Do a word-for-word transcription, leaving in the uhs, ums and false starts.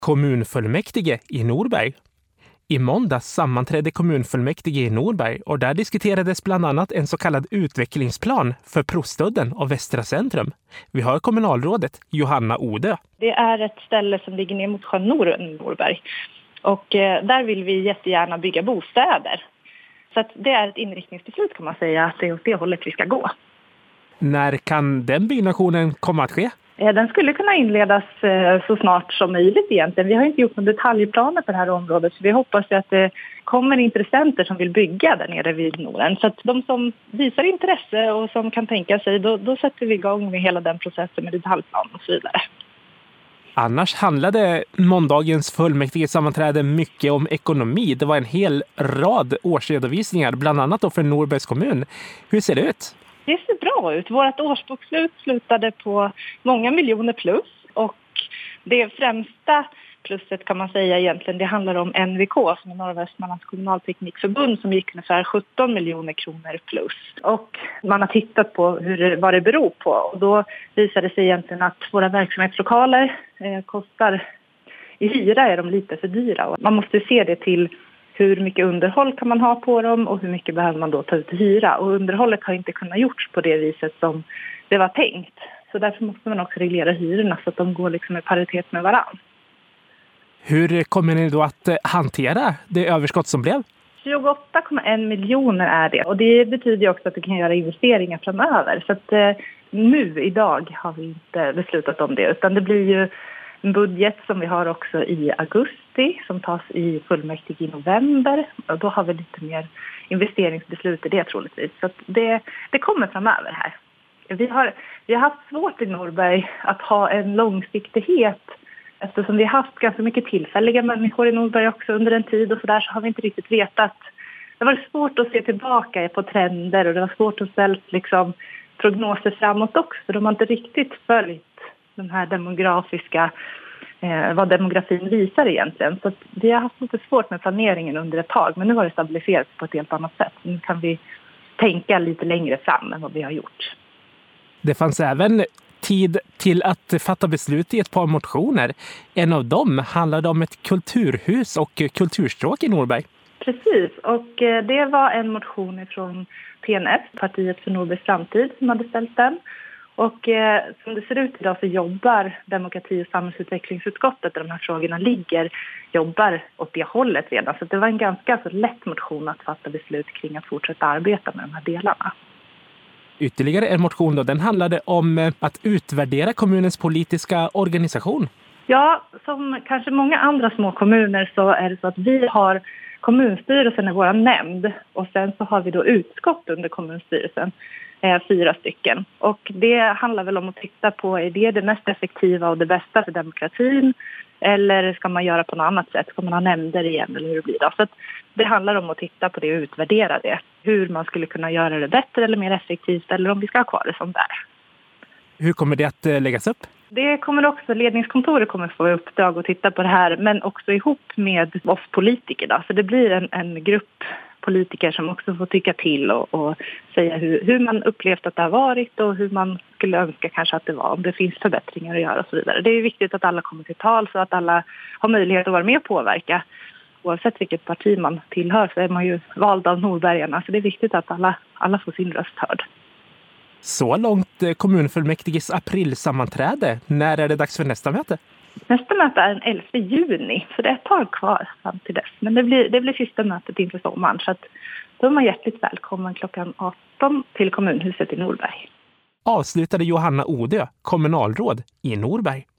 Kommunfullmäktige i Norberg. I måndags sammanträdde kommunfullmäktige i Norberg och där diskuterades bland annat en så kallad utvecklingsplan för Prostudden och Västra Centrum. Vi har kommunalrådet Johanna Odö. Det är ett ställe som ligger ner mot sjön Norberg och eh, där vill vi jättegärna bygga bostäder. Så att det är ett inriktningsbeslut kan man säga att det är åt det hållet vi ska gå. När kan den byggnationen komma att ske? Den skulle kunna inledas så snart som möjligt egentligen. Vi har inte gjort några detaljplaner på det här området så vi hoppas att det kommer intressenter som vill bygga där nere vid Norden. Så att de som visar intresse och som kan tänka sig, då, då sätter vi igång med hela den processen med detaljplan och så vidare. Annars handlade måndagens fullmäktigesammanträde mycket om ekonomi. Det var en hel rad årsredovisningar, bland annat då för Norbergs kommun. Hur ser det ut? Det ser bra ut. Vårt årsbokslut slutade på många miljoner plus och det främsta plusset kan man säga egentligen det handlar om N V K som är Norrvästmanlands kommunalteknikförbund som gick ungefär sjutton miljoner kronor plus. Och man har tittat på hur, vad det beror på och då visar det sig egentligen att våra verksamhetslokaler eh, kostar, i hyra är de lite för dyra och man måste se det till hur mycket underhåll kan man ha på dem och hur mycket behöver man då ta ut i hyra. Och underhållet har inte kunnat gjorts på det viset som det var tänkt. Så därför måste man också reglera hyrorna så att de går liksom i paritet med varann. Hur kommer ni då att hantera det överskott som blev? tjugoåtta komma en miljoner är det. Och det betyder också att du kan göra investeringar framöver. Så att eh, nu idag har vi inte beslutat om det utan det blir ju en budget som vi har också i augusti som tas i fullmäktige i november. Och då har vi lite mer investeringsbeslut i det troligtvis. Så att det, det kommer framöver här. Vi har, vi har haft svårt i Norberg att ha en långsiktighet eftersom vi har haft ganska mycket tillfälliga människor i Norberg också under en tid och så där så har vi inte riktigt vetat. Det var svårt att se tillbaka på trender och det var svårt att ställa liksom, prognoser framåt också för de har inte riktigt följt de här demografiska, eh, vad demografin visar egentligen. Så att vi har haft lite svårt med planeringen under ett tag, men nu har det stabiliserats på ett helt annat sätt. Nu kan vi tänka lite längre fram än vad vi har gjort. Det fanns även tid till att fatta beslut i ett par motioner. En av dem handlade om ett kulturhus och kulturstråk i Norberg. Precis, och eh, det var en motion från P N F, Partiet för Norbergs framtid, som hade ställt den. Och eh, som det ser ut idag så jobbar demokrati- och samhällsutvecklingsutskottet där de här frågorna ligger, jobbar åt det hållet redan. Så det var en ganska så lätt motion att fatta beslut kring att fortsätta arbeta med de här delarna. Ytterligare en motion då, den handlade om att utvärdera kommunens politiska organisation. Ja, som kanske många andra små kommuner så är det så att vi har kommunstyrelsen i vår nämnd och sen så har vi då utskott under kommunstyrelsen. Fyra stycken. Och det handlar väl om att titta på, är det det mest effektiva och det bästa för demokratin? Eller ska man göra på något annat sätt? Ska man ha nämnder igen eller hur det blir då? Så att det handlar om att titta på det och utvärdera det. Hur man skulle kunna göra det bättre eller mer effektivt eller om vi ska ha kvar det som där. Hur kommer det att läggas upp? Det kommer också, ledningskontoret kommer få i uppdrag att titta på det här men också ihop med oss politiker då. Så det blir en, en grupp politiker som också får tycka till och, och säga hur, hur man upplevt att det har varit och hur man skulle önska kanske att det var, om det finns förbättringar att göra och så vidare. Det är viktigt att alla kommer till tal så att alla har möjlighet att vara med och påverka. Oavsett vilket parti man tillhör så är man ju vald av norbergarna så det är viktigt att alla, alla får sin röst hörd. Så långt kommunfullmäktiges aprilsammanträde. När är det dags för nästa möte? Nästa möte är den elfte juni, så det är ett tag kvar fram till dess. Men det blir, det blir sista mötet inför sommaren, så att då är man hjärtligt välkommen klockan arton till kommunhuset i Norberg. Avslutade Johanna Odö, kommunalråd i Norberg.